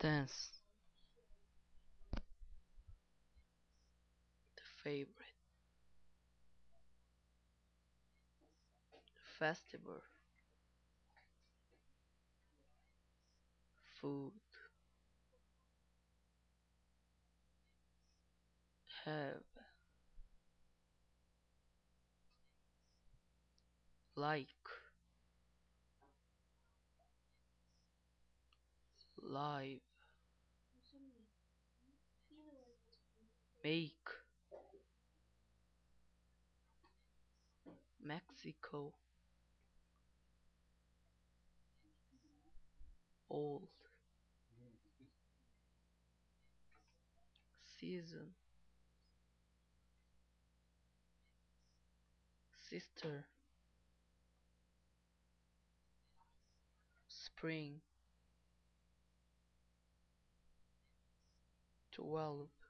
Dance, the favorite. Festival, food, have, like, live, make, Mexico, old, season, sister, spring, 12,